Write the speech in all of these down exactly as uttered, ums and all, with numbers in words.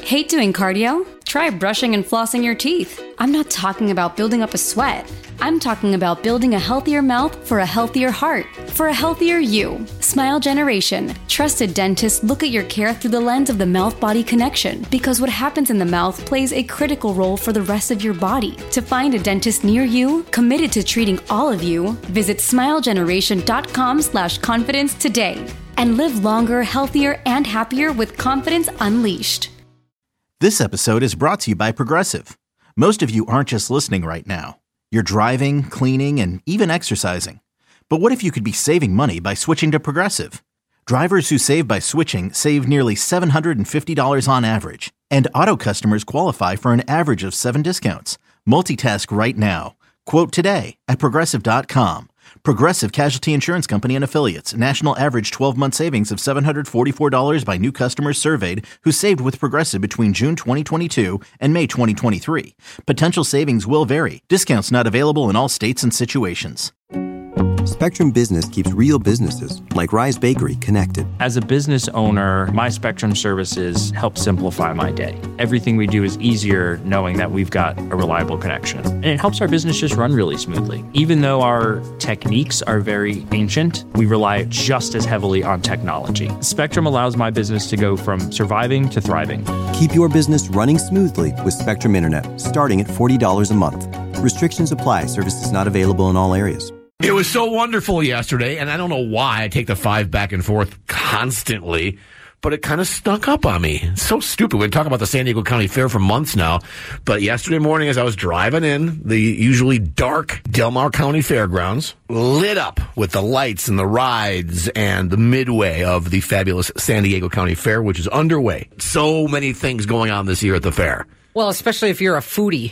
Hate doing cardio? Try brushing and flossing your teeth. I'm not talking about building up a sweat. I'm talking about building a healthier mouth for a healthier heart, for a healthier you. Smile Generation. Trusted dentists look at your care through the lens of the mouth-body connection, because what happens in the mouth plays a critical role for the rest of your body. To find a dentist near you, committed to treating all of you, visit smilegeneration.com slash confidence today. And live longer, healthier, and happier with confidence unleashed. This episode is brought to you by Progressive. Most of you aren't just listening right now. You're driving, cleaning, and even exercising. But what if you could be saving money by switching to Progressive? Drivers who save by switching save nearly seven hundred fifty dollars on average. And auto customers qualify for an average of seven discounts. Multitask right now. Quote today at Progressive dot com. Progressive Casualty Insurance Company and Affiliates. National average twelve-month savings of seven hundred forty-four dollars by new customers surveyed who saved with Progressive between June twenty twenty-two and May twenty twenty-three. Potential savings will vary. Discounts not available in all states and situations. Spectrum Business keeps real businesses, like Rise Bakery, connected. As a business owner, my Spectrum services help simplify my day. Everything we do is easier knowing that we've got a reliable connection. And it helps our business just run really smoothly. Even though our techniques are very ancient, we rely just as heavily on technology. Spectrum allows my business to go from surviving to thriving. Keep your business running smoothly with Spectrum Internet, starting at forty dollars a month. Restrictions apply. Services not available in all areas. It was so wonderful yesterday, and I don't know why I take the five back and forth constantly, but it kind of snuck up on me. It's so stupid. We've been talking about the San Diego County Fair for months now, but yesterday morning as I was driving in, the usually dark Del Mar County Fairgrounds lit up with the lights and the rides and the midway of the fabulous San Diego County Fair, which is underway. So many things going on this year at the fair. Well, especially if you're a foodie.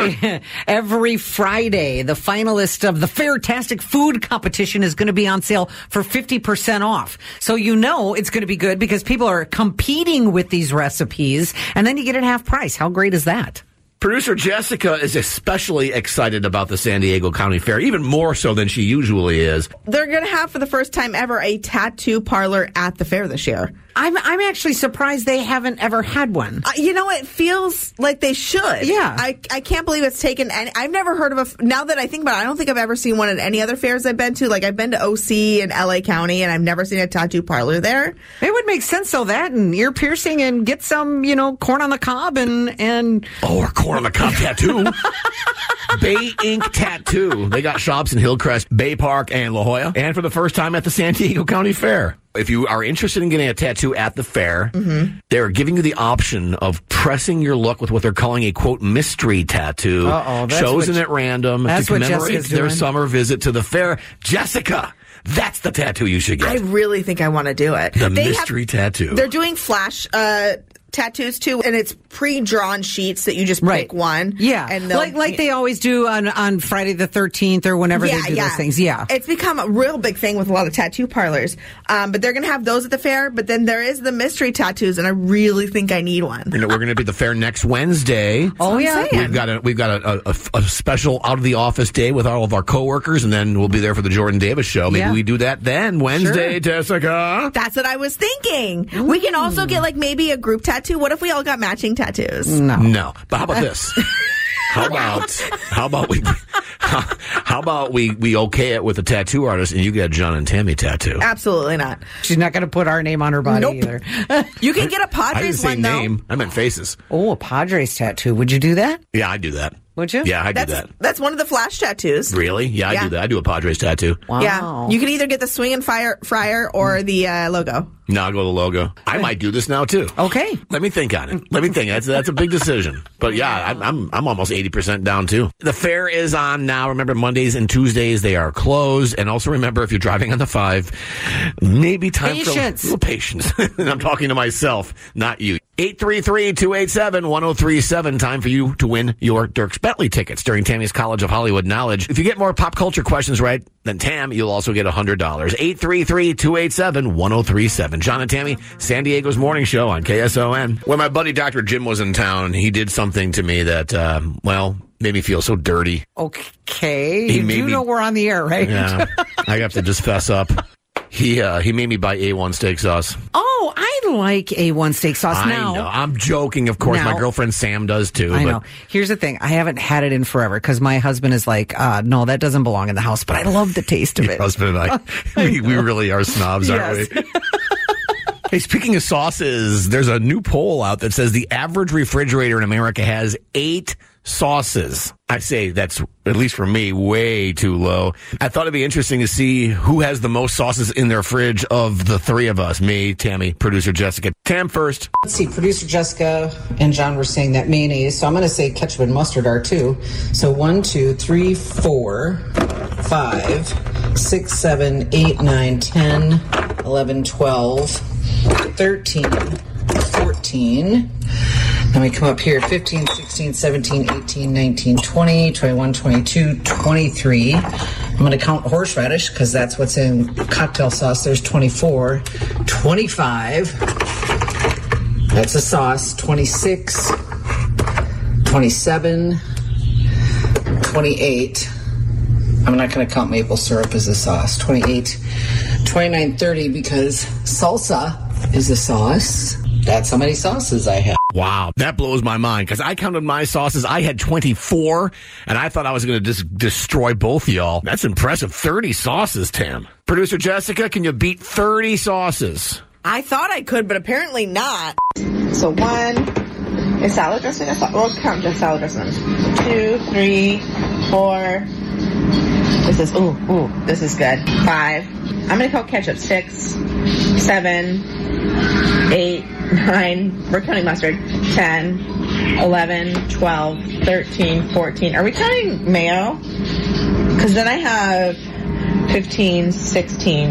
Every Friday, the finalist of the Fairtastic Food Competition is going to be on sale for fifty percent off. So you know it's going to be good because people are competing with these recipes, and then you get it half price. How great is that? Producer Jessica is especially excited about the San Diego County Fair, even more so than she usually is. They're going to have, for the first time ever, a tattoo parlor at the fair this year. I'm I'm actually surprised they haven't ever had one. Uh, you know, it feels like they should. Yeah. I, I can't believe it's taken any, I've never heard of a, now that I think about it, I don't think I've ever seen one at any other fairs I've been to. Like, I've been to O C and L A County, and I've never seen a tattoo parlor there. It would make sense, though, that and ear piercing and get some, you know, corn on the cob and... and oh, or corn on the cob tattoo. Bay Ink Tattoo. They got shops in Hillcrest, Bay Park, and La Jolla. And for the first time at the San Diego County Fair. If you are interested in getting a tattoo at the fair, mm-hmm. they're giving you the option of pressing your luck with what they're calling a, quote, mystery tattoo. Uh-oh, chosen at random to commemorate their doing. summer visit to the fair. Jessica, that's the tattoo you should get. I really think I want to do it. The they mystery have, tattoo. They're doing flash uh tattoos too, and it's pre-drawn sheets that you just right. pick one. Yeah, and like like they always do on, on Friday the thirteenth or whenever yeah, they do yeah. those things. Yeah, it's become a real big thing with a lot of tattoo parlors. Um, but they're going to have those at the fair. But then there is the mystery tattoos, and I really think I need one. We're going to be at the fair next Wednesday. Oh yeah, we've got a we've got a, a, a special out of the office day with all of our coworkers, and then we'll be there for the Jordan Davis show. Maybe yeah. we do that then Wednesday, sure. Jessica. That's what I was thinking. Mm. We can also get like maybe a group tattoo. What if we all got matching tattoos? No, no. But how about this? How about how about we how, how about we we okay it with a tattoo artist and you get a John and Tammy tattoo? Absolutely not. She's not going to put our name on her body nope. either. You can get a Padres I didn't say one name. though. I meant faces. Oh, a Padres tattoo. Would you do that? Yeah, I'd do that. Would you? Yeah, I do that's, that. That's one of the flash tattoos. Really? Yeah, I yeah. do that. I do a Padres tattoo. Wow. Yeah, you can either get the swinging fire fryer or the uh, logo. No, I'll go the logo. I might do this now too. Okay. Let me think on it. Let me think. That's that's a big decision. But yeah, I'm I'm, I'm almost eighty percent down too. The fair is on now. Remember, Mondays and Tuesdays they are closed. And also remember, if you're driving on the five, maybe time patience. for a little patience. And I'm talking to myself, not you. eight three three, two eight seven, one oh three seven. Time for you to win your Dierks Bentley tickets during Tammy's College of Hollywood Knowledge. If you get more pop culture questions right than Tam, you'll also get one hundred dollars. eight three three, two eight seven, one oh three seven. John and Tammy, San Diego's morning show on K S O N. When my buddy Doctor Jim was in town, he did something to me that, um, well, made me feel so dirty. Okay. He you do me, know we're on the air, right? Yeah. I have to just fess up. He uh, he made me buy A one steak sauce. Oh, know, I like A one steak sauce I now. know. I'm joking, of course. Now- My girlfriend Sam does too. I but know. Here's the thing. I haven't had it in forever because my husband is like, uh, no, that doesn't belong in the house, but I love the taste of Your it. husband and I, we, we really are snobs, aren't Yes. we? Hey, speaking of sauces, there's a new poll out that says the average refrigerator in America has eight sauces. I say that's, at least for me, way too low. I thought it'd be interesting to see who has the most sauces in their fridge of the three of us, me, Tammy, producer Jessica. Tam first. Let's see, producer Jessica and John were saying that mayonnaise, so I'm going to say ketchup and mustard are too. So one, two, three, four, five, six, seven, eight, nine, ten, eleven, twelve, thirteen, fourteen. Then we come up here, fifteen, sixteen, seventeen, eighteen, nineteen, twenty, twenty-one, twenty-two, twenty-three. I'm going to count horseradish because that's what's in cocktail sauce. There's twenty-four, twenty-five. That's a sauce. twenty-six, twenty-seven, twenty-eight. I'm not going to count maple syrup as a sauce. twenty-eight, twenty-nine, thirty because salsa is a sauce. That's how many sauces I have. Wow, that blows my mind because I counted my sauces. I had twenty-four, and I thought I was going to just destroy both y'all. That's impressive. thirty sauces, Tam. Producer Jessica, can you beat thirty sauces? I thought I could, but apparently not. So one is salad dressing. We'll count just salad dressing. Two, three, four. This is, ooh, ooh, this is good. Five. I'm going to count ketchup. Six, seven, eight, nine. We're counting mustard. ten, eleven, twelve, thirteen, fourteen. Are we counting mayo? Because then I have fifteen, sixteen,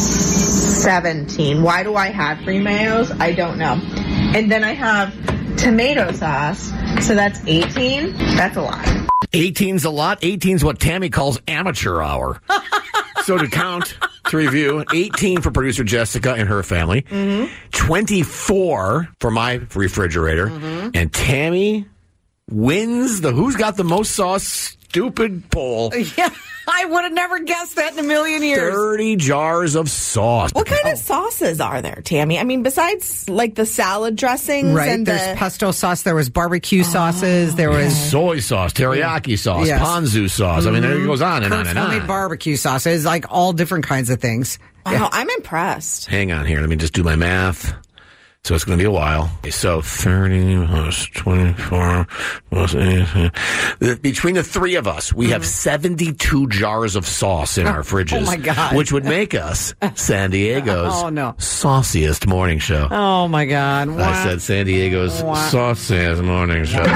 seventeen. Why do I have three mayos? I don't know. And then I have tomato sauce. So that's eighteen. That's a lot. eighteen's a lot. eighteen's what Tammy calls amateur hour. So to count, to review, eighteen for producer Jessica and her family, mm-hmm. twenty-four for my refrigerator, mm-hmm. and Tammy wins the Who's Got the Most Sauce stupid poll. Yeah, I would have never guessed that in a million years. thirty jars of sauce. What kind of sauces are there, Tammy? I mean, besides like the salad dressings, Right, and there's the pesto sauce, there was barbecue sauces, there was Soy sauce, teriyaki sauce, Yes. ponzu sauce. I mean, it goes on and on Kurt's and homemade on. barbecue sauces, like all different kinds of things. wow, I'm impressed. Hang on here. Let me just do my math. So it's going to be a while. Okay, so thirty plus twenty-four plus eighteen. Between the three of us, we have seventy-two jars of sauce in our fridges. Oh, my God. Which would make us San Diego's Oh, no. sauciest morning show. Oh, my God. I said San Diego's Wow. sauciest morning show.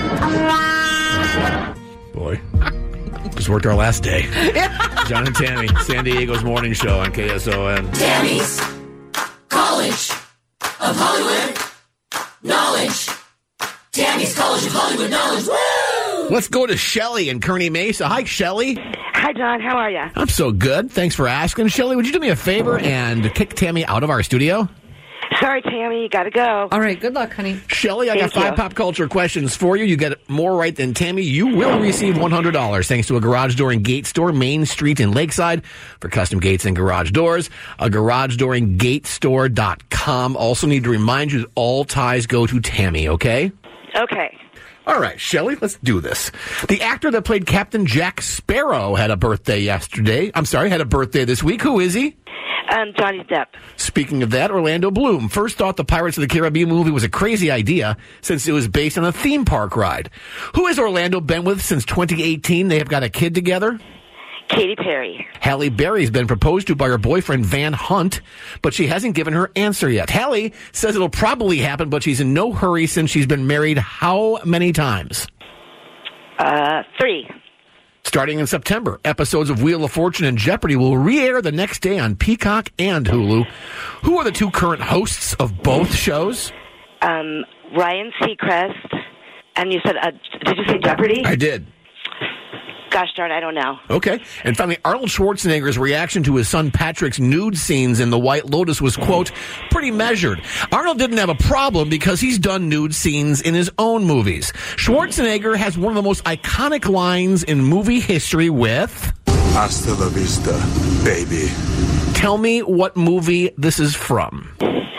Boy. Just worked our last day. John and Tammy, San Diego's morning show on K S O N. Tammy's College of Hollywood Knowledge. Tammy's College of Hollywood Knowledge. Woo! Let's go to Shelly in Kearney Mesa. Hi, Shelly. Hi, John. How are you? I'm so good. Thanks for asking. Shelly, would you do me a favor and kick Tammy out of our studio? Sorry, Tammy. You got to go. All right. Good luck, honey. Shelly, I got Thank five you. pop culture questions for you. You get more right than Tammy. You will receive one hundred dollars thanks to a garage door and gate store, Main Street in Lakeside, for custom gates and garage doors. A garage door and gate store dot com. Also need to remind you that all ties go to Tammy, okay? Okay. All right, Shelly, let's do this. The actor that played Captain Jack Sparrow had a birthday yesterday. I'm sorry, had a birthday this week. Who is he? Um, Johnny Depp. Speaking of that, Orlando Bloom first thought the Pirates of the Caribbean movie was a crazy idea since it was based on a theme park ride. Who has Orlando been with since twenty eighteen? They have got a kid together. Katy Perry. Halle Berry's been proposed to by her boyfriend Van Hunt, but she hasn't given her answer yet. Halle says it'll probably happen, but she's in no hurry since she's been married how many times? Uh, three. Starting in September, episodes of Wheel of Fortune and Jeopardy will re-air the next day on Peacock and Hulu. Who are the two current hosts of both shows? Um, Ryan Seacrest. And you said, uh, did you say Jeopardy? I did. Gosh darn, I don't know. Okay. And finally, Arnold Schwarzenegger's reaction to his son Patrick's nude scenes in The White Lotus was, quote, pretty measured. Arnold didn't have a problem because he's done nude scenes in his own movies. Schwarzenegger has one of the most iconic lines in movie history with... Hasta la vista, baby. Tell me what movie this is from. The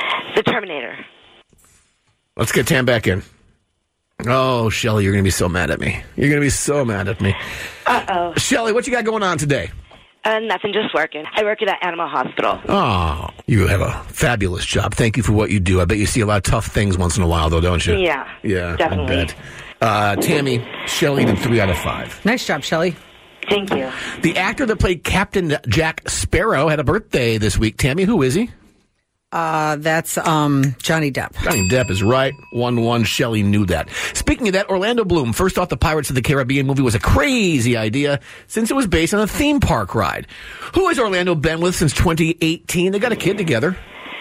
Terminator. Let's get Tam back in. Oh, Shelly, you're going to be so mad at me. You're going to be so mad at me. Uh-oh. Shelly, what you got going on today? Uh, nothing, just working. I work at an animal hospital. Oh, you have a fabulous job. Thank you for what you do. I bet you see a lot of tough things once in a while, though, don't you? Yeah, yeah, definitely. I bet. Uh, Tammy, Shelly did three out of five. Nice job, Shelly. Thank you. The actor that played Captain Jack Sparrow had a birthday this week. Tammy, who is he? Uh, that's um, Johnny Depp. Johnny Depp is right. one one. Shelley knew that. Speaking of that, Orlando Bloom first thought the Pirates of the Caribbean movie was a crazy idea since it was based on a theme park ride. Who has Orlando been with since twenty eighteen? They got a kid together.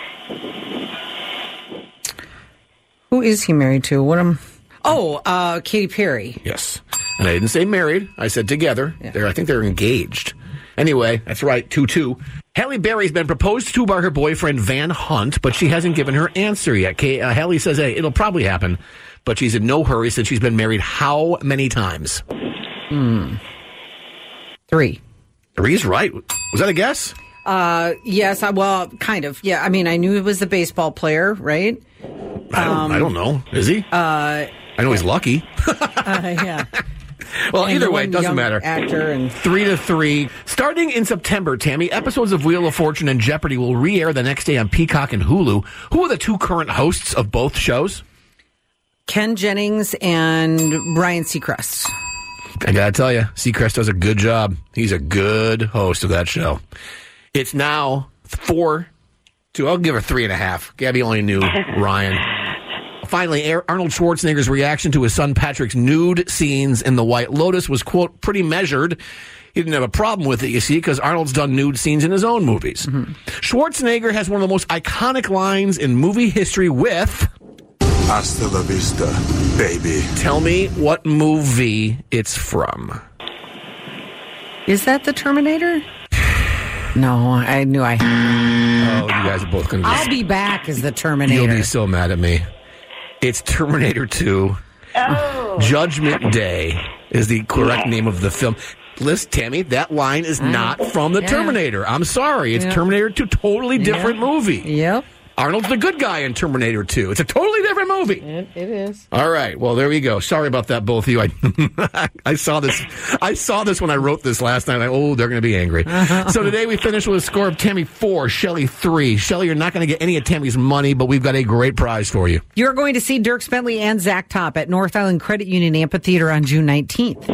Who is he married to? What am? Oh, uh, Katy Perry. Yes. And I didn't say married. I said together. Yeah. They're, I think they're engaged. Anyway, that's right, two two. Halle Berry's been proposed to by her boyfriend Van Hunt, but she hasn't given her answer yet. Kay, uh, Halle says, hey, it'll probably happen, but she's in no hurry since she's been married how many times? Hmm. Three. Three's right. Was that a guess? Uh, yes, I, well, kind of. Yeah, I mean, I knew he was the baseball player, right? I don't, um, I don't know. Is he? Uh, I know he's lucky. uh, yeah. Well, and either way, it doesn't matter. Actor and three to three. Starting in September, Tammy, episodes of Wheel of Fortune and Jeopardy will re-air the next day on Peacock and Hulu. Who are the two current hosts of both shows? Ken Jennings and Ryan Seacrest. I gotta tell you, Seacrest does a good job. He's a good host of that show. It's now four to, I'll give her three and a half. Gabby only knew Ryan. Finally, Arnold Schwarzenegger's reaction to his son Patrick's nude scenes in The White Lotus was, quote, pretty measured. He didn't have a problem with it, you see, because Arnold's done nude scenes in his own movies. Mm-hmm. Schwarzenegger has one of the most iconic lines in movie history with... Hasta la vista, baby. Tell me what movie it's from. Is that the Terminator? No, I knew I had. Oh, you guys are both going to... I'll be back as the Terminator. You'll be so mad at me. It's Terminator two. Oh. Judgment Day is the correct name of the film. Listen, Tammy, that line is not from the yeah. Terminator. I'm sorry. It's yeah. Terminator two, totally different yeah. movie. Yep. Arnold's the good guy in Terminator two. It's a totally different movie. It, it is. All right. Well, there we go. Sorry about that, both of you. I, I saw this. I saw this when I wrote this last night. I, oh, they're going to be angry. So today we finished with a score of Tammy four, Shelley three. Shelley, you're not going to get any of Tammy's money, but we've got a great prize for you. You're going to see Dierks Bentley and Zach Top at North Island Credit Union Amphitheater on June nineteenth.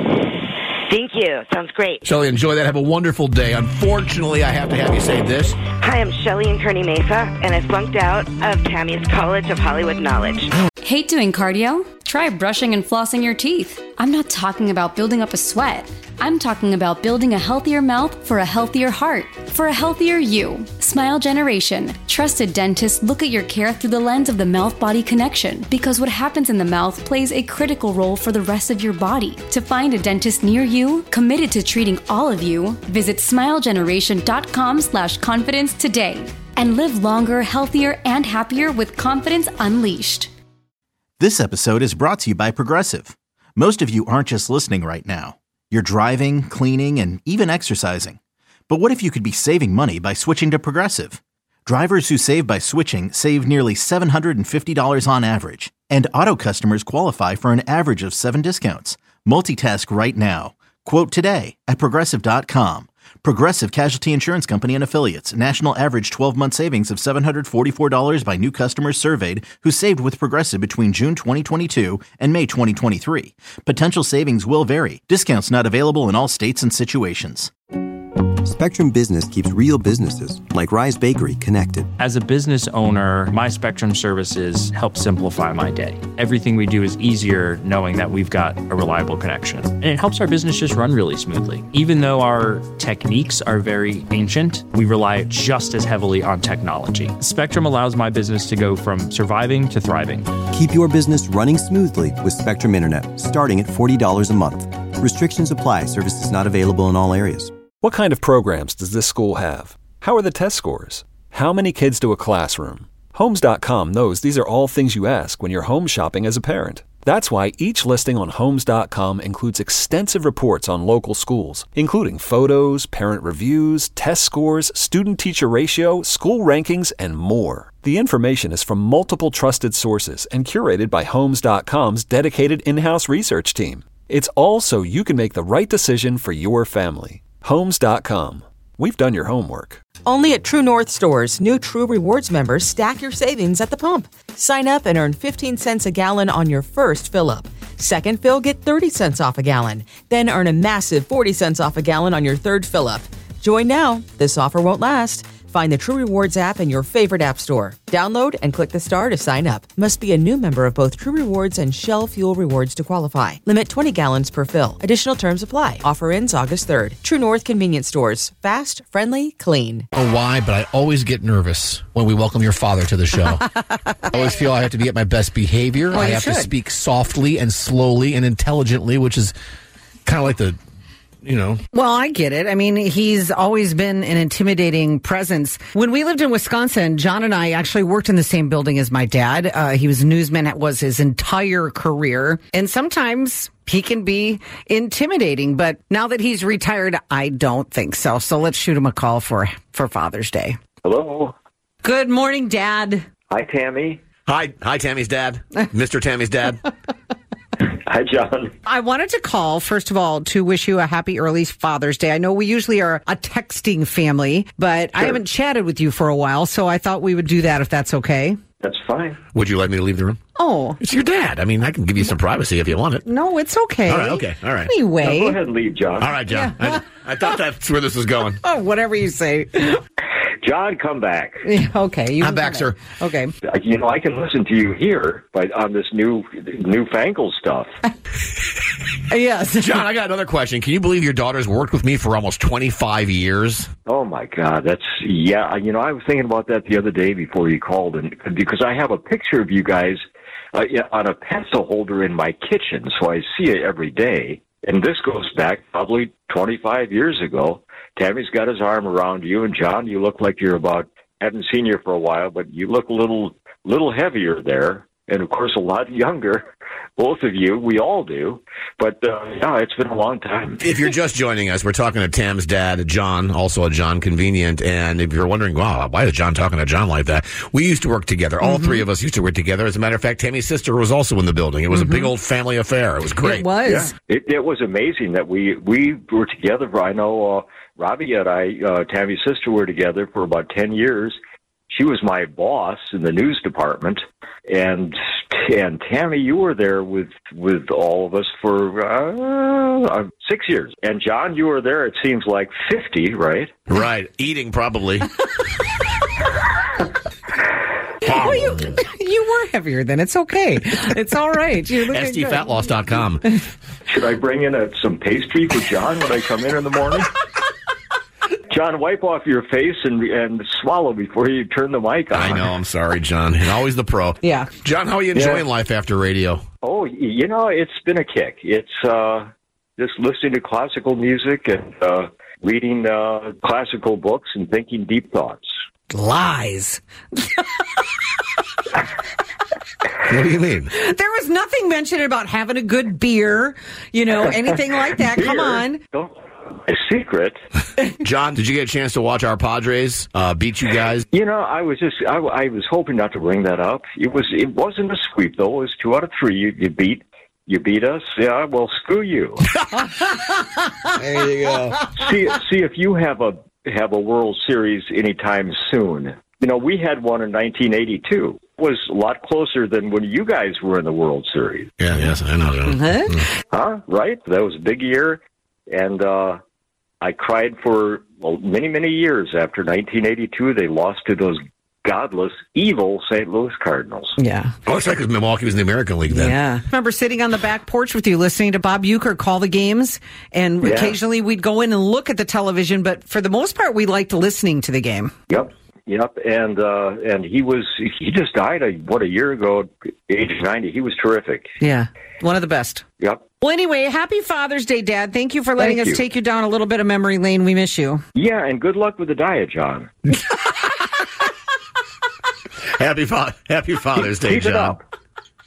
Thank you. Sounds great. Shelley, enjoy that. Have a wonderful day. Unfortunately, I have to have you say this. Hi, I'm Shelley in Kearney Mesa, and I flunked out of Tammy's College of Hollywood Knowledge. Hate doing cardio? Try brushing and flossing your teeth. I'm not talking about building up a sweat. I'm talking about building a healthier mouth for a healthier heart, for a healthier you. Smile Generation. Trusted dentists look at your care through the lens of the mouth-body connection, because what happens in the mouth plays a critical role for the rest of your body. To find a dentist near you, committed to treating all of you, visit smilegeneration.com slash confidence today and live longer, healthier, and happier with confidence unleashed. This episode is brought to you by Progressive. Most of you aren't just listening right now. You're driving, cleaning, and even exercising. But what if you could be saving money by switching to Progressive? Drivers who save by switching save nearly seven hundred fifty dollars on average. And auto customers qualify for an average of seven discounts. Multitask right now. Quote today at Progressive dot com. Progressive Casualty Insurance Company and Affiliates. National average twelve-month savings of seven hundred forty-four dollars by new customers surveyed who saved with Progressive between June twenty twenty-two and May twenty twenty-three. Potential savings will vary. Discounts not available in all states and situations. Spectrum Business keeps real businesses, like Rise Bakery, connected. As a business owner, my Spectrum services help simplify my day. Everything we do is easier knowing that we've got a reliable connection. And it helps our business just run really smoothly. Even though our techniques are very ancient, we rely just as heavily on technology. Spectrum allows my business to go from surviving to thriving. Keep your business running smoothly with Spectrum Internet, starting at forty dollars a month. Restrictions apply. Services not available in all areas. What kind of programs does this school have? How are the test scores? How many kids do a classroom? Homes dot com knows these are all things you ask when you're home shopping as a parent. That's why each listing on Homes dot com includes extensive reports on local schools, including photos, parent reviews, test scores, student-teacher ratio, school rankings, and more. The information is from multiple trusted sources and curated by Homes dot com's dedicated in-house research team. It's all so you can make the right decision for your family. Homes dot com. We've done your homework. Only at True North stores, new True Rewards members stack your savings at the pump. Sign up and earn fifteen cents a gallon on your first fill-up. Second fill, get thirty cents off a gallon. Then earn a massive forty cents off a gallon on your third fill-up. Join now. This offer won't last. Find the True Rewards app in your favorite app store. Download and click the star to sign up. Must be a new member of both True Rewards and Shell Fuel Rewards to qualify. Limit twenty gallons per fill. Additional terms apply. Offer ends August third. True North Convenience Stores. Fast, friendly, clean. I don't know why, but I always get nervous when we welcome your father to the show. I always feel I have to be at my best behavior. Well, I you have should. to speak softly and slowly and intelligently, which is kind of like the, you know. Well, I get it. I mean, he's always been an intimidating presence. When we lived in Wisconsin, John and I actually worked in the same building as my dad. Uh, he was a newsman. That was his entire career. And sometimes he can be intimidating. But now that he's retired, I don't think so. So let's shoot him a call for, for Father's Day. Hello. Good morning, Dad. Hi, Tammy. Hi, hi, Tammy's dad. Mister Tammy's dad. Hi, John. I wanted to call, first of all, to wish you a happy early Father's Day. I know we usually are a texting family, but I haven't chatted with you for a while, so I thought we would do that if that's okay. That's fine. Would you like me to leave the room? Oh. It's your dad. I mean, I can give you some privacy if you want it. No, it's okay. All right, okay, all right. Anyway. No, go ahead and leave, John. All right, John. I, I thought that's where this was going. Oh, whatever you say. John, come back. Okay. You I'm back, sir. Okay. You know, I can listen to you here, but on this new newfangled stuff. Yes. John, I got another question. Can you believe your daughter's worked with me for almost twenty-five years? Oh, my God. That's, yeah. You know, I was thinking about that the other day before you called, and because I have a picture of you guys uh, yeah, on a pencil holder in my kitchen, so I see it every day. And this goes back probably twenty-five years ago. Tammy's got his arm around you, and John, you look like you're about, haven't seen you for a while, but you look a little, little heavier there. And, of course, a lot younger. Both of you. We all do. But, uh, yeah, it's been a long time. If you're just joining us, we're talking to Tam's dad, John, also a John Convenient. And if you're wondering, wow, why is John talking to John like that? We used to work together. All mm-hmm. three of us used to work together. As a matter of fact, Tammy's sister was also in the building. It was mm-hmm. a big old family affair. It was great. It was. Yeah. It, it was amazing that we, we were together. I know uh, Robbie and I, uh, Tammy's sister, were together for about ten years. She was my boss in the news department, and and Tammy, you were there with with all of us for uh, six years. And John, you were there. It seems like fifty, right? Right, eating probably. Well, you, you were heavier then. It's okay. It's all right. S T fat loss dot com. Should I bring in a, some pastry for John when I come in in the morning? John, wipe off your face and and swallow before you turn the mic on. I know. I'm sorry, John. You're always the pro. Yeah. John, how are you enjoying yeah. life after radio? Oh, you know, it's been a kick. It's uh, just listening to classical music and uh, reading uh, classical books and thinking deep thoughts. Lies. What do you mean? There was nothing mentioned about having a good beer, you know, anything like that. Beer? Come on. Don't. A secret. John, did you get a chance to watch our Padres uh, beat you guys? You know, I was just, I, I was hoping not to bring that up. It was, it wasn't a sweep though. It was two out of three. You, you beat, you beat us. Yeah, well, screw you. There you go. See, see if you have a have a World Series anytime soon. You know, we had one in nineteen eighty-two. It was a lot closer than when you guys were in the World Series. Yeah, yes, I know. John. Huh? Mm. Huh? Right? That was a big year. And uh, I cried for well, many, many years after nineteen eighty-two. They lost to those godless, evil Saint Louis Cardinals. Yeah. Oh, that's right, because Milwaukee was in the American League then. Yeah. Remember sitting on the back porch with you listening to Bob Uecker call the games? And Yeah. occasionally we'd go in and look at the television, but for the most part, we liked listening to the game. Yep. Yep. And uh, and he was, he just died, a, what, a year ago, age ninety. He was terrific. Yeah. One of the best. Yep. Well, anyway, happy Father's Day, Dad. Thank you for letting Thank us you. take you down a little bit of memory lane. We miss you. Yeah, and good luck with the diet, John. Happy, fa- happy Father's Day, Keep John. it up.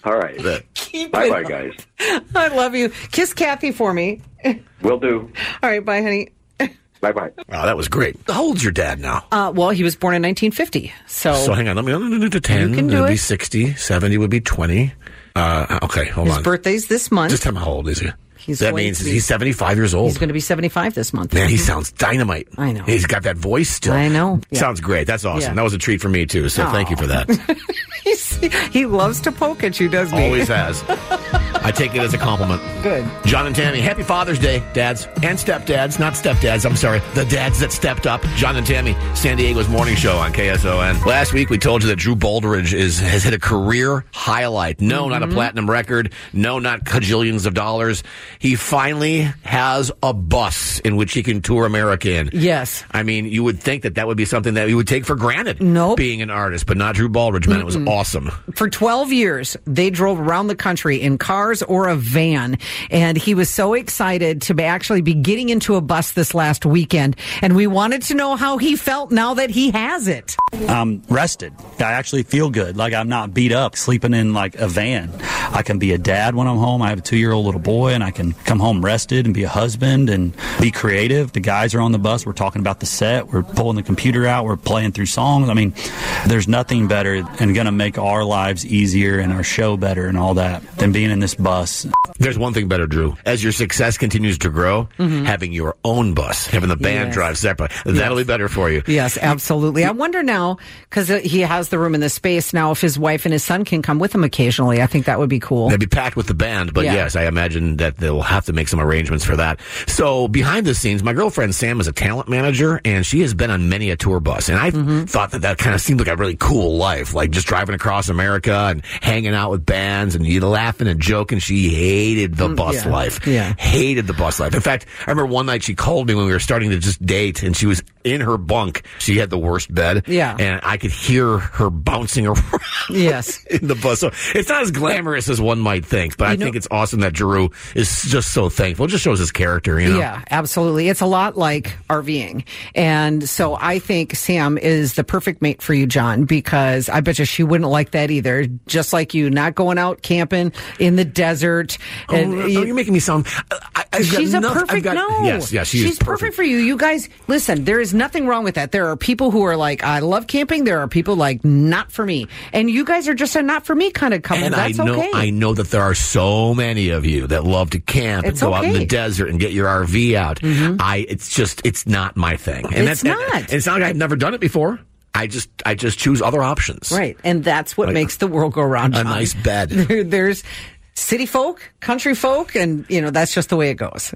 All right. Bye-bye, guys. I love you. Kiss Kathy for me. Will do. All right, bye, honey. Bye-bye. Wow, that was great. How old's your dad now? Uh, well, he was born in nineteen fifty. So, So hang on. Let me let to ten. You can do It'd be it. sixty. seventy would be twenty. Uh, okay, hold his on. birthday's this month. Just tell me how old is he? He's that going means to be- he's seventy-five years old. He's going to be seventy-five this month. Man, he sounds dynamite. I know. He's got that voice still. I know. Yeah. Sounds great. That's awesome. Yeah. That was a treat for me, too. So thank you for that. He's, he loves to poke at you, doesn't he? Always has. I take it as a compliment. Good. John and Tammy, happy Father's Day, dads and stepdads. Not stepdads, I'm sorry. The dads that stepped up. John and Tammy, San Diego's morning show on K S O N. Last week, we told you that Drew Baldridge is, has hit a career highlight. No, mm-hmm. not a platinum record. No, not cajillions of dollars. He finally has a bus in which he can tour America in. Yes. I mean, you would think that that would be something that you would take for granted. Nope. Being an artist, but not Drew Baldridge, man. Mm-mm. It was awesome. For twelve years, they drove around the country in cars or a van, and he was so excited to be actually be getting into a bus this last weekend, and we wanted to know how he felt now that he has it. I'm rested. I actually feel good. Like I'm not beat up sleeping in like a van. I can be a dad when I'm home. I have a two-year-old little boy, and I can come home rested and be a husband and be creative. The guys are on the bus. We're talking about the set. We're pulling the computer out. We're playing through songs. I mean, there's nothing better and going to make our lives easier and our show better and all that than being in this bus. There's one thing better, Drew. As your success continues to grow, mm-hmm. having your own bus, having the band yes. drive separate, that'll yes. be better for you. Yes, absolutely. I wonder now, because he has the room and the space now, if his wife and his son can come with him occasionally. I think that would be cool. They'd be packed with the band, but yeah. yes, I imagine that they'll have to make some arrangements for that. So behind the scenes, my girlfriend Sam is a talent manager, and she has been on many a tour bus. And I mm-hmm. thought that that kind of seemed like a really cool life, like just driving across America and hanging out with bands and you laughing and joking. She hated the bus yeah. life. Yeah. Hated the bus life. In fact, I remember one night she called me when we were starting to just date, and she was in her bunk. She had the worst bed. Yeah. And I could hear her bouncing around yes. in the bus. So it's not as glamorous as one might think, but you I know, think it's awesome that Drew is just so thankful. It just shows his character, you know? Yeah, absolutely. It's a lot like RVing. And so I think Sam is the perfect mate for you, John, because I bet you she wouldn't like that either. Just like you, not going out camping in the desert. Oh, and no, you, you're making me sound... I, I've she's got a nothing, perfect... got, no. Yes, yes, she she's is perfect. perfect for you. You guys, listen, there is nothing wrong with that. There are people who are like, I love camping. There are people like, not for me. And you guys are just a not for me kind of couple. And That's I know, okay. I know that there are so many of you that love to camp it's and go okay. out in the desert and get your R V out. Mm-hmm. I, it's just, it's not my thing. And it's that's, not. And, and it's not like I've never done it before. I just, I just choose other options. Right. And that's what like, makes the world go round, John. A nice bed. There, there's city folk, country folk, and, you know, that's just the way it goes.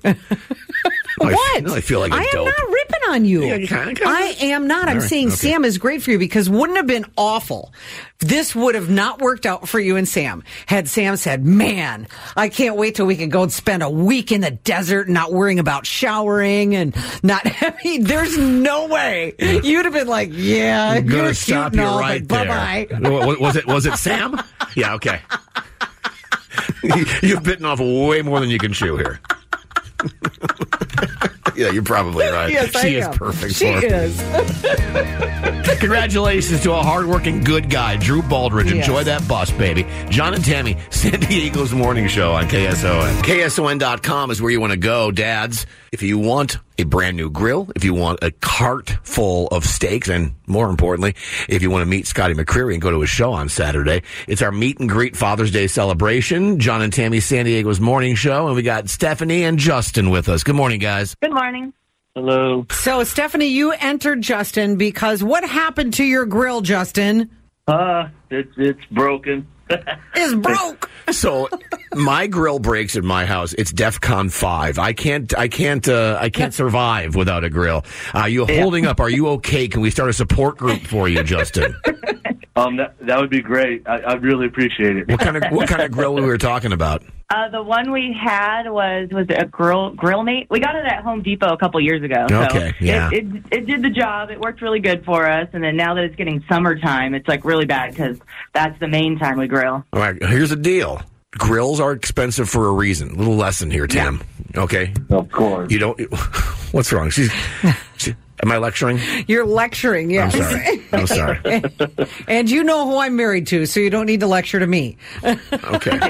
Oh, what? I, no, I feel like a I am dope. not ripping on you. Yeah, you kinda, kinda. I am not. I'm All right, saying okay. Sam is great for you because wouldn't have been awful. This would have not worked out for you and Sam had Sam said, man, I can't wait till we can go and spend a week in the desert not worrying about showering and not having, there's no way. You'd have been like, yeah, I'm gonna you're stop cute you and all, right but there. bye-bye. Was, was it, was it Sam? Yeah, okay. You've bitten off way more than you can chew here. Yeah, you're probably right. Yes, she I is am. perfect She for it. is. Congratulations to a hardworking good guy, Drew Baldridge. Yes. Enjoy that bus, baby. John and Tammy, San Diego's morning show on K S O N. K S O N dot com is where you want to go, dads. If you want a brand new grill, if you want a cart full of steaks, and more importantly, if you want to meet Scotty McCreery and go to his show on Saturday, it's our meet and greet Father's Day celebration. John and Tammy, San Diego's morning show, and we got Stephanie and Justin with us. Good morning, guys. Good morning. Hello. So, Stephanie, you entered Justin because what happened to your grill, Justin? Uh, it's it's broken. It's broke. So my grill breaks at my house. It's DEFCON five. I can't. I can't. Uh, I can't survive without a grill. Are you holding up? Are you okay? Can we start a support group for you, Justin? Um, that, that would be great. I, I'd really appreciate it. What kind of what kind of grill we were talking about? Uh, the one we had was was a grill grill mate. We got it at Home Depot a couple years ago. So Okay, yeah. It, it it did the job. It worked really good for us. And then now that it's getting summertime, it's like really bad because that's the main time we grill. All right. Here's the deal. Grills are expensive for a reason. Little lesson here, Tim. Okay. Of course. You don't. What's wrong? She's. She, Am I lecturing? You're lecturing, yes. I'm sorry. I'm sorry. and, and you know who I'm married to, so you don't need to lecture to me. Okay.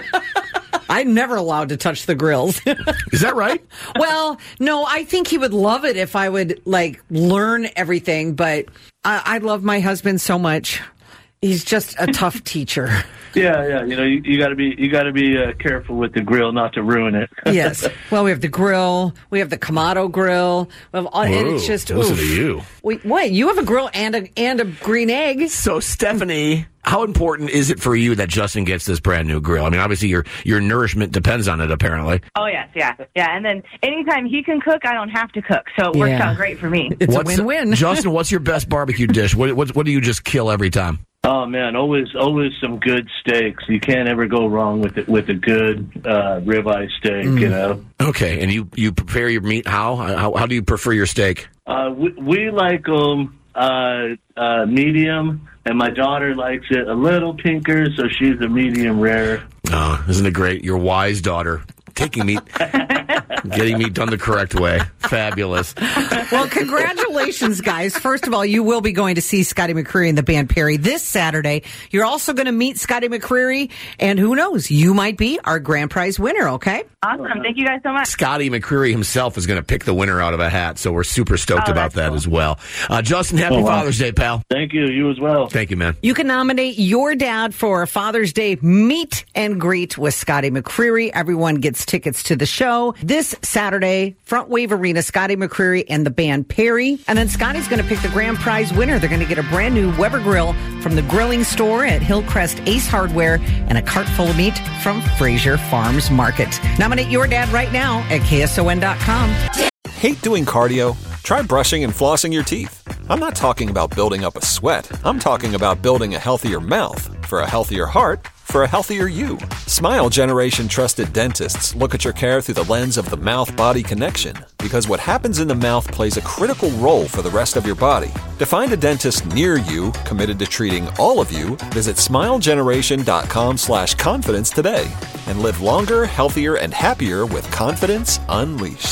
I'm never allowed to touch the grills. Is that right? Well, no, I think he would love it if I would, like, learn everything, but I, I love my husband so much. He's just a tough teacher. Yeah, yeah. You know, you, you got to be you got to be uh, careful with the grill, not to ruin it. Yes. Well, we have the grill. We have the Kamado grill. We have all, and it's just listen oof. to you. Wait, what? You have a grill and a and a green egg. So, Stephanie, how important is it for you that Justin gets this brand new grill? I mean, obviously your your nourishment depends on it. Apparently. Oh yes, yeah, yeah. And then anytime he can cook, I don't have to cook, so it works Yeah. out great for me. It's What's- a win-win. Justin, what's your best barbecue dish? What, what what do you just kill every time? Oh man, always always some good steaks. You can't ever go wrong with it with a good uh, ribeye steak. Mm. You know. Okay, and you, you prepare your meat how? how? How do you prefer your steak? Uh, we, we like them uh, uh, medium, and my daughter likes it a little pinker, so she's a medium rare. Oh, isn't it great? Your wise daughter taking meat, getting meat done the correct way. Fabulous. Well, congratulations, guys. First of all, you will be going to see Scotty McCreery and the band Perry this Saturday. You're also going to meet Scotty McCreery, and who knows, you might be our grand prize winner, okay? Awesome. Thank you guys so much. Scotty McCreery himself is going to pick the winner out of a hat, so we're super stoked Oh, about that's that cool. as well. Uh, Justin, happy Oh, wow. Father's Day, pal. Thank you. You as well. Thank you, man. You can nominate your dad for a Father's Day meet and greet with Scotty McCreery. Everyone gets tickets to the show this Saturday, Front Wave Arena, Scotty McCreery and the band Perry. And then Scotty's going to pick the grand prize winner. They're going to get a brand new Weber grill from the grilling store at Hillcrest Ace Hardware and a cart full of meat from Fraser Farms Market. Nominate your dad right now at K S O N dot com. Hate doing cardio? Try brushing and flossing your teeth. I'm not talking about building up a sweat. I'm talking about building a healthier mouth for a healthier heart for a healthier you. Smile Generation trusted dentists look at your care through the lens of the mouth-body connection because what happens in the mouth plays a critical role for the rest of your body. To find a dentist near you committed to treating all of you, visit smilegeneration.com slash confidence today and live longer, healthier, and happier with confidence unleashed.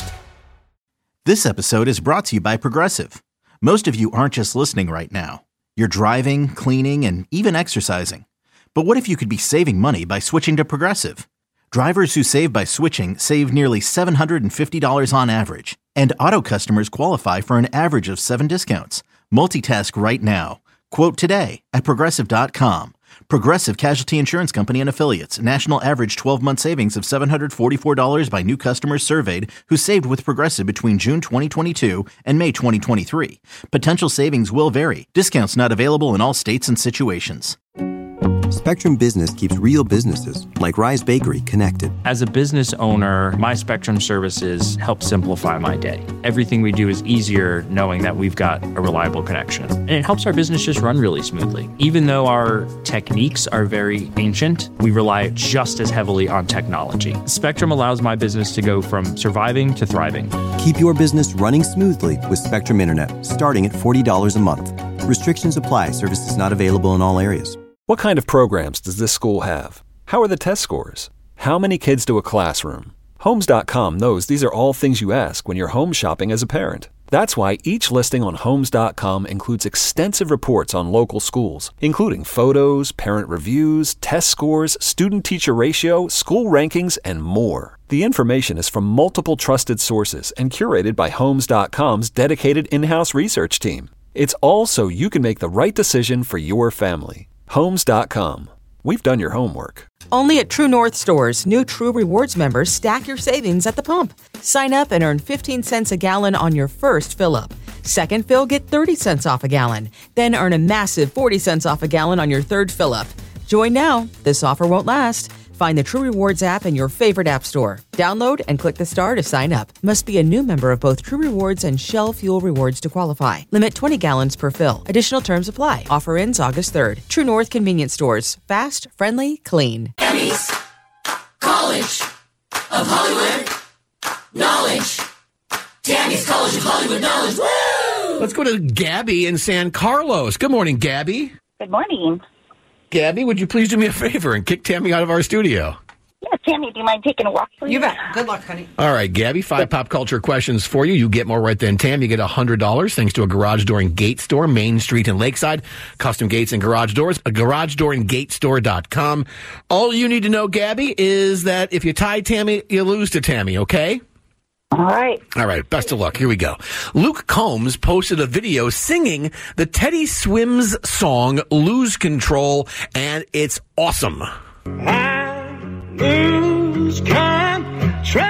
This episode is brought to you by Progressive. Most of you aren't just listening right now. You're driving, cleaning, and even exercising. But what if you could be saving money by switching to Progressive? Drivers who save by switching save nearly seven hundred fifty dollars on average. And auto customers qualify for an average of seven discounts. Multitask right now. Quote today at Progressive dot com. Progressive Casualty Insurance Company and Affiliates. National average twelve-month savings of seven hundred forty-four dollars by new customers surveyed who saved with Progressive between June twenty twenty-two and May twenty twenty-three. Potential savings will vary. Discounts not available in all states and situations. Spectrum Business keeps real businesses, like Rise Bakery, connected. As a business owner, my Spectrum services help simplify my day. Everything we do is easier knowing that we've got a reliable connection. And it helps our business just run really smoothly. Even though our techniques are very ancient, we rely just as heavily on technology. Spectrum allows my business to go from surviving to thriving. Keep your business running smoothly with Spectrum Internet, starting at forty dollars a month. Restrictions apply. Services not available in all areas. What kind of programs does this school have? How are the test scores? How many kids do a classroom? Homes dot com knows these are all things you ask when you're home shopping as a parent. That's why each listing on Homes dot com includes extensive reports on local schools, including photos, parent reviews, test scores, student-teacher ratio, school rankings, and more. The information is from multiple trusted sources and curated by Homes dot com's dedicated in-house research team. It's all so you can make the right decision for your family. Homes dot com. We've done your homework. Only at True North stores, new True Rewards members stack your savings at the pump. Sign up and earn fifteen cents a gallon on your first fill-up. Second fill, get thirty cents off a gallon. Then earn a massive forty cents off a gallon on your third fill-up. Join now. This offer won't last. Find the True Rewards app in your favorite app store. Download and click the star to sign up. Must be a new member of both True Rewards and Shell Fuel Rewards to qualify. Limit twenty gallons per fill. Additional terms apply. Offer ends August third. True North Convenience Stores. Fast, friendly, clean. Tammy's College of Hollywood Knowledge. Tammy's College of Hollywood Knowledge. Woo! Let's go to Gabby in San Carlos. Good morning, Gabby. Good morning. Gabby, would you please do me a favor and kick Tammy out of our studio? Yeah, Tammy, do you mind taking a walk, please? You bet. Good luck, honey. All right, Gabby, five pop culture questions for you. You get more right than Tam. You get one hundred dollars thanks to a garage door and gate store, Main Street and Lakeside. Custom gates and garage doors, a garage door and gate store dot com. All you need to know, Gabby, is that if you tie Tammy, you lose to Tammy, okay? All right. All right, best of luck. Here we go. Luke Combs posted a video singing the Teddy Swims song, Lose Control, and it's awesome. I lose control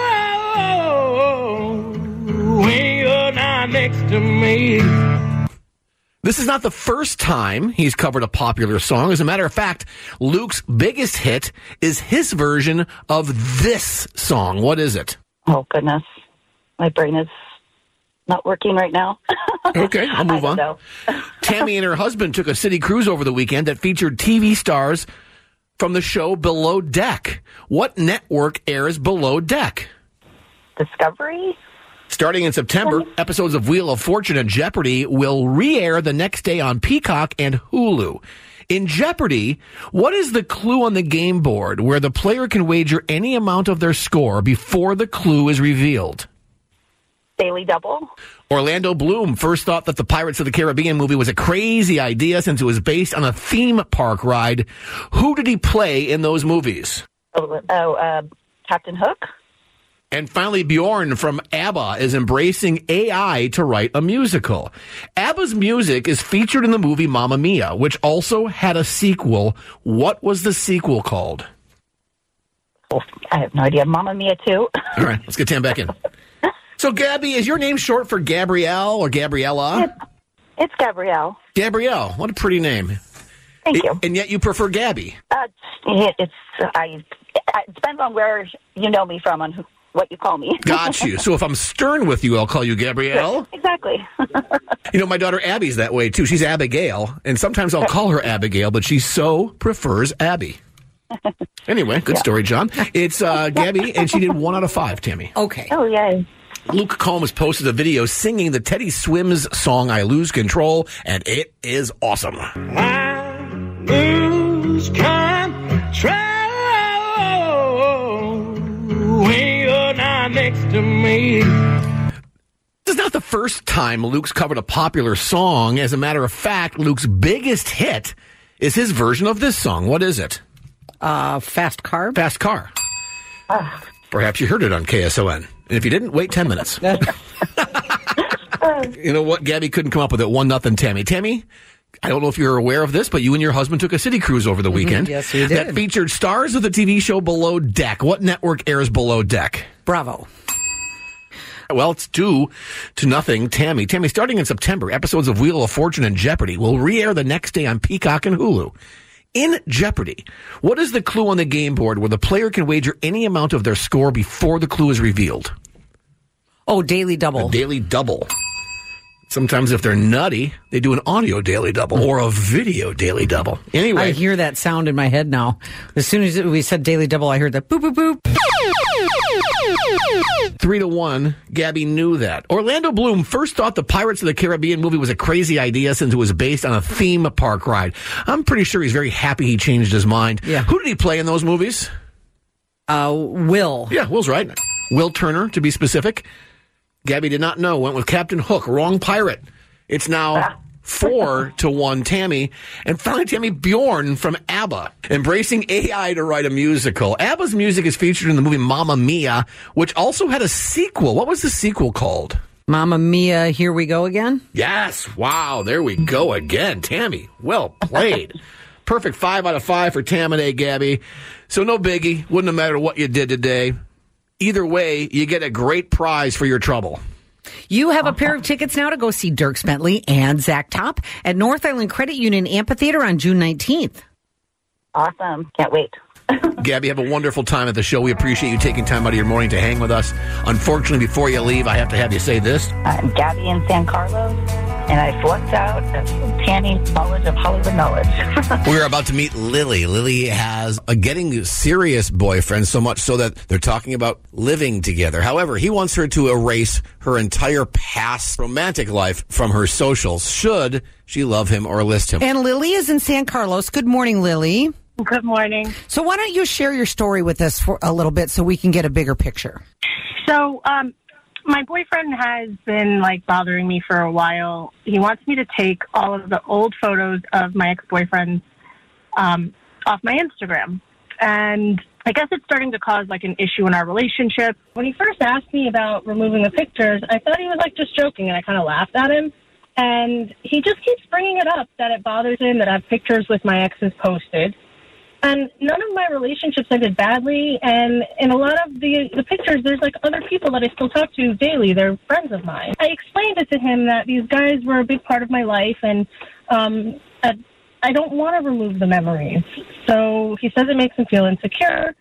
when you're not next to me. This is not the first time he's covered a popular song. As a matter of fact, Luke's biggest hit is his version of this song. What is it? Oh, goodness. My brain is not working right now. Okay, I'll move on. Know. Tammy and her husband took a city cruise over the weekend that featured T V stars from the show Below Deck. What network airs Below Deck? Discovery? Starting in September, episodes of Wheel of Fortune and Jeopardy will re-air the next day on Peacock and Hulu. In Jeopardy, what is the clue on the game board where the player can wager any amount of their score before the clue is revealed? Daily Double. Orlando Bloom first thought that the Pirates of the Caribbean movie was a crazy idea since it was based on a theme park ride. Who did he play in those movies? Oh, oh uh, Captain Hook. And finally, Bjorn from ABBA is embracing A I to write a musical. ABBA's music is featured in the movie Mamma Mia, which also had a sequel. What was the sequel called? Oh, I have no idea. Mamma Mia, too. All right, let's get Tam back in. So, Gabby, is your name short for Gabrielle or Gabriella? It's, it's Gabrielle. Gabrielle, what a pretty name. Thank it, you. And yet you prefer Gabby. Uh, it, it's I. It depends on where you know me from, on who, what you call me. Got you. So if I'm stern with you, I'll call you Gabrielle. Exactly. You know, my daughter Abby's that way, too. She's Abigail, and sometimes I'll call her Abigail, but she so prefers Abby. Anyway, good yeah. story, John. It's uh, Gabby, and she did one out of five, Tammy. Okay. Oh, yay. Luke Combs posted a video singing the Teddy Swims song, I Lose Control, and it is awesome. I lose control when you're not next to me. This is not the first time Luke's covered a popular song. As a matter of fact, Luke's biggest hit is his version of this song. What is it? Uh, Fast Car. Fast Car. Ah. Perhaps you heard it on K S O N. And if you didn't, wait ten minutes. You know what? Gabby couldn't come up with it. One nothing, Tammy. Tammy, I don't know if you're aware of this, but you and your husband took a city cruise over the weekend. Mm-hmm. Yes, we did. That featured stars of the T V show Below Deck. What network airs Below Deck? Bravo. Well, it's two to nothing, Tammy. Tammy, starting in September, episodes of Wheel of Fortune and Jeopardy will re-air the next day on Peacock and Hulu. In Jeopardy, what is the clue on the game board where the player can wager any amount of their score before the clue is revealed? Oh, Daily Double. A Daily Double. Sometimes if they're nutty, they do an audio Daily Double or a video Daily Double. Anyway. I hear that sound in my head now. As soon as we said Daily Double, I heard that boop, boop, boop. Three to one, Gabby knew that. Orlando Bloom first thought the Pirates of the Caribbean movie was a crazy idea since it was based on a theme park ride. I'm pretty sure he's very happy he changed his mind. Yeah. Who did he play in those movies? Uh, Will. Yeah, Will's right. Will Turner, to be specific. Gabby did not know. Went with Captain Hook. Wrong pirate. It's now four to one, Tammy. And finally, Tammy, Bjorn from ABBA, embracing A I to write a musical. ABBA's music is featured in the movie Mamma Mia, which also had a sequel. What was the sequel called? Mamma Mia, Here We Go Again? Yes. Wow, there we go again. Tammy, well played. Perfect five out of five for Tam today, Gabby. So no biggie. Wouldn't have mattered what you did today. Either way, you get a great prize for your trouble. You have a pair of tickets now to go see Dierks Bentley and Zach Top at North Island Credit Union Amphitheater on June nineteenth. Awesome. Can't wait. Gabby, have a wonderful time at the show. We appreciate you taking time out of your morning to hang with us. Unfortunately, before you leave, I have to have you say this. I'm Gabby in San Carlos, and I flunked out of Tammy's College of Hollywood Knowledge. We're about to meet Lily. Lily has a getting serious boyfriend, so much so that they're talking about living together. However, he wants her to erase her entire past romantic life from her socials, should she love him or list him. And Lily is in San Carlos. Good morning, Lily. Good morning. So why don't you share your story with us for a little bit so we can get a bigger picture? So, um, my boyfriend has been, like, bothering me for a while. He wants me to take all of the old photos of my ex-boyfriend um, off my Instagram. And I guess it's starting to cause, like, an issue in our relationship. When he first asked me about removing the pictures, I thought he was, like, just joking, and I kind of laughed at him. And he just keeps bringing it up that it bothers him that I have pictures with my exes posted. And none of my relationships ended badly. And in a lot of the, the pictures, there's like other people that I still talk to daily. They're friends of mine. I explained it to him that these guys were a big part of my life, and um, that I don't want to remove the memories. So he says it makes him feel insecure,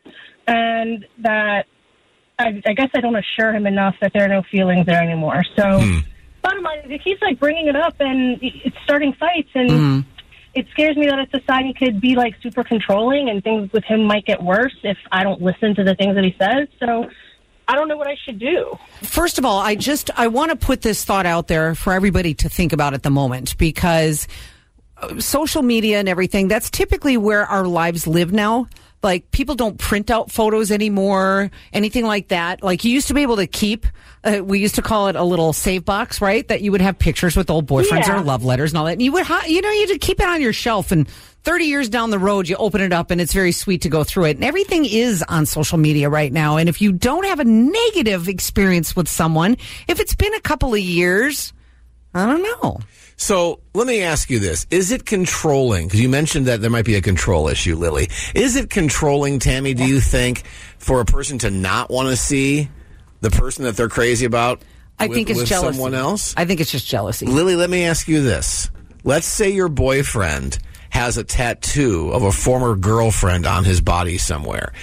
and that I, I guess I don't assure him enough that there are no feelings there anymore. So hmm. bottom line is he keeps like bringing it up, and it's starting fights, and mm. it scares me that a society could be, like, super controlling, and things with him might get worse if I don't listen to the things that he says. So I don't know what I should do. First of all, I just, I want to put this thought out there for everybody to think about at the moment, because social media and everything, that's typically where our lives live now. Like, people don't print out photos anymore, anything like that. Like, you used to be able to keep, uh, we used to call it a little save box, right? That you would have pictures with old boyfriends yeah. or love letters and all that. And you would, ha- you know, you'd keep it on your shelf, and thirty years down the road, you open it up and it's very sweet to go through it. And everything is on social media right now. And if you don't have a negative experience with someone, if it's been a couple of years, I don't know. So let me ask you this. Is it controlling? Because you mentioned that there might be a control issue, Lily. Is it controlling, Tammy, do you think, for a person to not want to see the person that they're crazy about I with, think it's with jealousy. someone else? I think it's just jealousy. Lily, let me ask you this. Let's say your boyfriend has a tattoo of a former girlfriend on his body somewhere,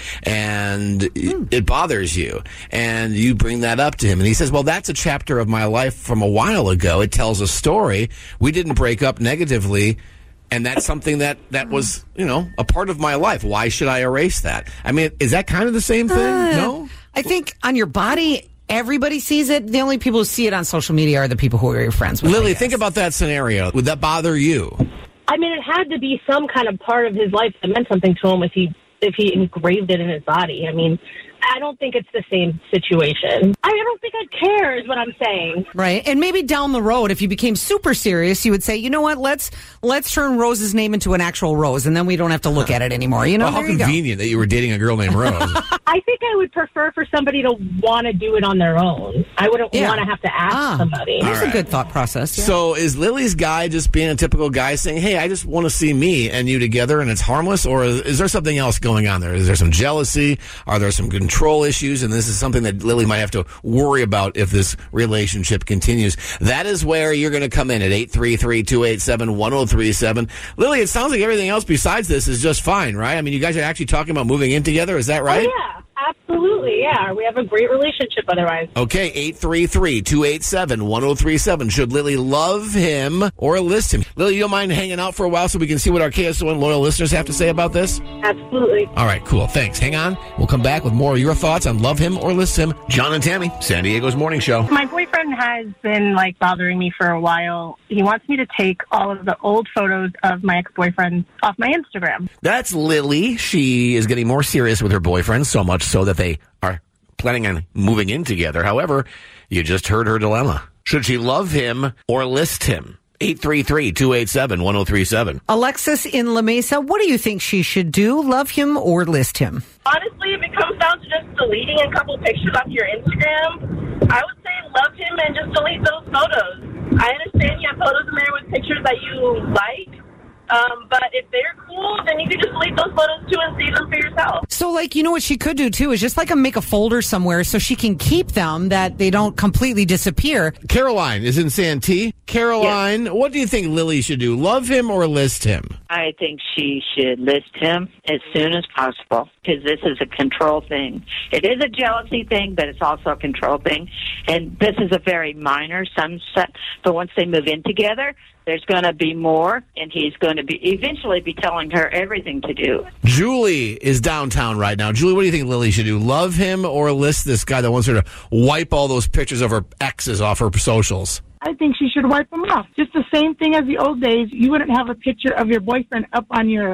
and hmm. it bothers you, and you bring that up to him, and he says, well, that's a chapter of my life from a while ago. It tells a story. We didn't break up negatively, and that's something that, that was, you know, a part of my life. Why should I erase that? I mean, is that kind of the same thing? Uh, no? I think on your body, everybody sees it. The only people who see it on social media are the people who are your friends with. Lily, think about that scenario. Would that bother you? I mean, it had to be some kind of part of his life that meant something to him if he if he engraved it in his body. I mean, I don't think it's the same situation. I don't think I'd care is what I'm saying. Right. And maybe down the road, if you became super serious, you would say, you know what, let's let's turn Rose's name into an actual rose, and then we don't have to look at it anymore. You know, well, how there you convenient go. that you were dating a girl named Rose. I think I would prefer for somebody to want to do it on their own. I wouldn't Yeah. want to have to ask Ah, somebody. That's right. a good thought process. Yeah. So is Lily's guy just being a typical guy saying, hey, I just want to see me and you together and it's harmless? Or is, is there something else going on there? Is there some jealousy? Are there some control issues? And this is something that Lily might have to worry about if this relationship continues. That is where you're going to come in at eight three three, two eight seven, one oh three seven. Lily, it sounds like everything else besides this is just fine, right? I mean, you guys are actually talking about moving in together. Is that right? Oh, yeah, absolutely. Yeah, we have a great relationship otherwise. Okay, eight three three, two eight seven, one oh three seven. Should Lily love him or list him? Lily, you don't mind hanging out for a while so we can see what our K S O N loyal listeners have to say about this? Absolutely. All right, cool. Thanks. Hang on. We'll come back with more of your thoughts on love him or list him. John and Tammy, San Diego's Morning Show. My boyfriend has been, like, bothering me for a while. He wants me to take all of the old photos of my ex-boyfriend off my Instagram. That's Lily. She is getting more serious with her boyfriend, so much so that they are planning on moving in together. However, you just heard her dilemma. Should she love him or list him? eight three three, two eight seven, one oh three seven. Alexis in La Mesa, what do you think she should do? Love him or list him? Honestly, if it comes down to just deleting a couple pictures off your Instagram, I would say love him and just delete those photos. I understand you have photos in there with pictures that you like, um, but if they're cool, then you can just delete those photos too and save them for yourself. So, like, you know what she could do, too, is just, like, a, make a folder somewhere so she can keep them, that they don't completely disappear. Caroline is in Santee. Caroline, yes. What do you think Lily should do? Love him or list him? I think she should list him as soon as possible, because this is a control thing. It is a jealousy thing, but it's also a control thing. And this is a very minor sunset, but once they move in together, there's going to be more, and he's going to be eventually be telling her everything to do. Julie is downtown right now. Julie, what do you think Lily should do? Love him or list this guy that wants her to wipe all those pictures of her exes off her socials? I think she should wipe them off. Just the same thing as the old days. You wouldn't have a picture of your boyfriend up on your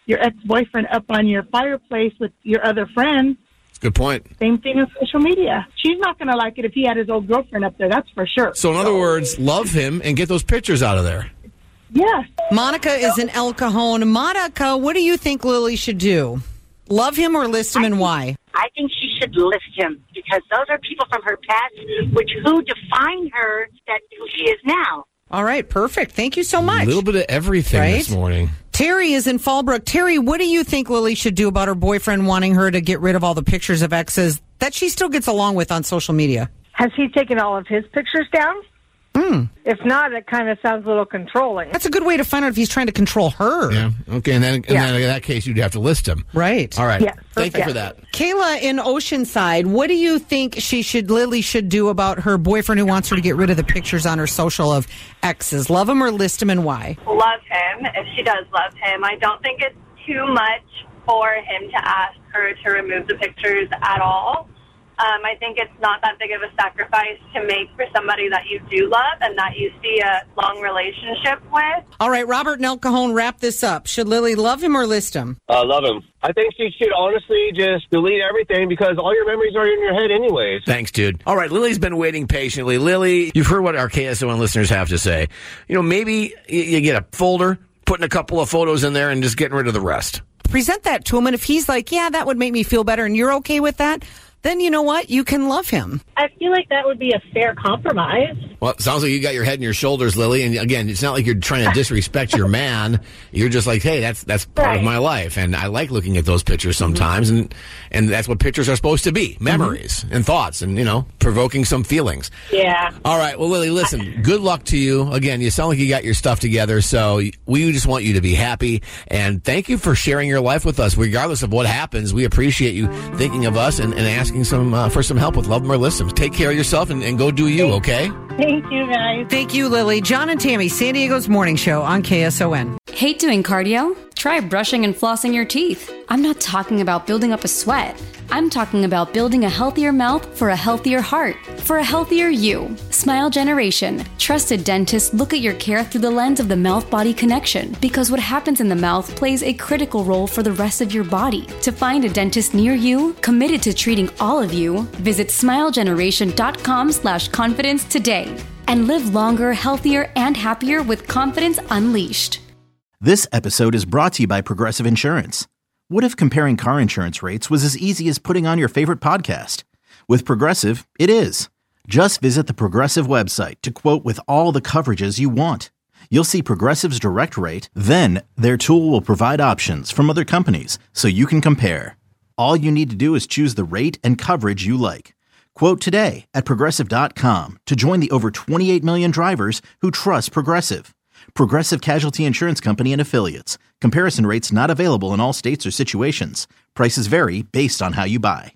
your ex-boyfriend up on your fireplace with your other friends. Good point. Same thing on social media. She's not going to like it if he had his old girlfriend up there, that's for sure. So in other words, love him and get those pictures out of there. Yes. Monica is in El Cajon. Monica, what do you think Lily should do? Love him or list him and why? I think she should list him because those are people from her past, which who define her that who she is now. All right, perfect. Thank you so much. A little bit of everything Right? this morning. Terry is in Fallbrook. Terry, what do you think Lily should do about her boyfriend wanting her to get rid of all the pictures of exes that she still gets along with on social media? Has he taken all of his pictures down? Hmm. If not, it kind of sounds a little controlling. That's a good way to find out if he's trying to control her. Yeah. Okay, and then, and Yeah. then in that case, you'd have to list him. Right. All right. Yes. Thank you Yeah. for that. Kayla in Oceanside, what do you think she should, Lily should do about her boyfriend who wants her to get rid of the pictures on her social of exes? Love him or list him and why? Love him if she does love him. I don't think it's too much for him to ask her to remove the pictures at all. Um, I think it's not that big of a sacrifice to make for somebody that you do love and that you see a long relationship with. All right, Robert and El Cajon, wrap this up. Should Lily love him or list him? Uh, love him. I think she should honestly just delete everything because all your memories are in your head anyways. Thanks, dude. All right, Lily's been waiting patiently. Lily, you've heard what our K S O N listeners have to say. You know, maybe you, you get a folder, putting a couple of photos in there and just getting rid of the rest. Present that to him, and if he's like, yeah, that would make me feel better, and you're okay with that, then you know what? You can love him. I feel like that would be a fair compromise. Well, it sounds like you got your head in your shoulders, Lily. And again, it's not like you're trying to disrespect your man. You're just like, hey, that's that's part Right. of my life, and I like looking at those pictures sometimes, and and that's what pictures are supposed to be: memories Mm-hmm. and thoughts, and you know, provoking some feelings. Yeah. All right, well, Lily, listen. Good luck to you. Again, you sound like you got your stuff together, so we just want you to be happy, and thank you for sharing your life with us. Regardless of what happens, we appreciate you thinking of us and, and asking some uh, for some help with Love 'em or List 'em. Take care of yourself and, and go do you. Okay. Thank you, guys. Thank you, Lily. John and Tammy, San Diego's morning show on K S O N. Hate doing cardio? Try brushing and flossing your teeth. I'm not talking about building up a sweat. I'm talking about building a healthier mouth for a healthier heart, for a healthier you. Smile Generation. Trusted dentists look at your care through the lens of the mouth-body connection because what happens in the mouth plays a critical role for the rest of your body. To find a dentist near you, committed to treating all of you, visit smilegeneration.com slash confidence today and live longer, healthier, and happier with confidence unleashed. This episode is brought to you by Progressive Insurance. What if comparing car insurance rates was as easy as putting on your favorite podcast? With Progressive, it is. Just visit the Progressive website to quote with all the coverages you want. You'll see Progressive's direct rate, then their tool will provide options from other companies so you can compare. All you need to do is choose the rate and coverage you like. Quote today at Progressive dot com to join the over twenty-eight million drivers who trust Progressive. Progressive Casualty Insurance Company and Affiliates. Comparison rates not available in all states or situations. Prices vary based on how you buy.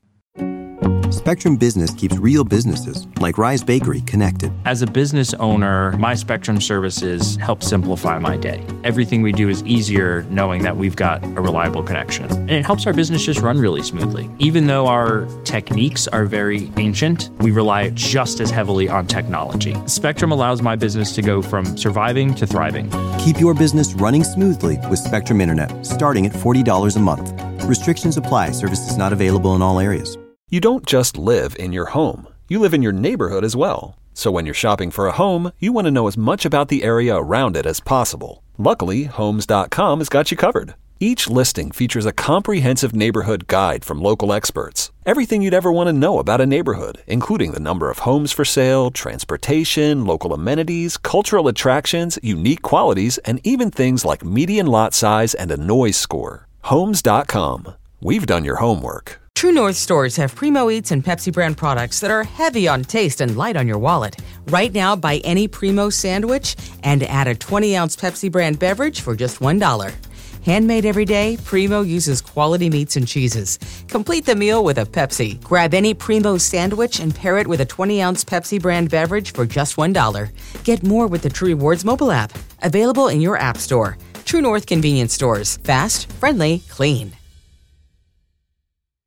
Spectrum Business keeps real businesses, like Rise Bakery, connected. As a business owner, my Spectrum services help simplify my day. Everything we do is easier knowing that we've got a reliable connection. And it helps our business just run really smoothly. Even though our techniques are very ancient, we rely just as heavily on technology. Spectrum allows my business to go from surviving to thriving. Keep your business running smoothly with Spectrum Internet, starting at forty dollars a month. Restrictions apply. Services not available in all areas. You don't just live in your home. You live in your neighborhood as well. So when you're shopping for a home, you want to know as much about the area around it as possible. Luckily, Homes dot com has got you covered. Each listing features a comprehensive neighborhood guide from local experts. Everything you'd ever want to know about a neighborhood, including the number of homes for sale, transportation, local amenities, cultural attractions, unique qualities, and even things like median lot size and a noise score. Homes dot com. We've done your homework. True North stores have Primo Eats and Pepsi brand products that are heavy on taste and light on your wallet. Right now, buy any Primo sandwich and add a twenty ounce Pepsi brand beverage for just one dollar. Handmade every day, Primo uses quality meats and cheeses. Complete the meal with a Pepsi. Grab any Primo sandwich and pair it with a twenty ounce Pepsi brand beverage for just one dollar. Get more with the True Rewards mobile app. Available in your app store. True North convenience stores. Fast, friendly, clean.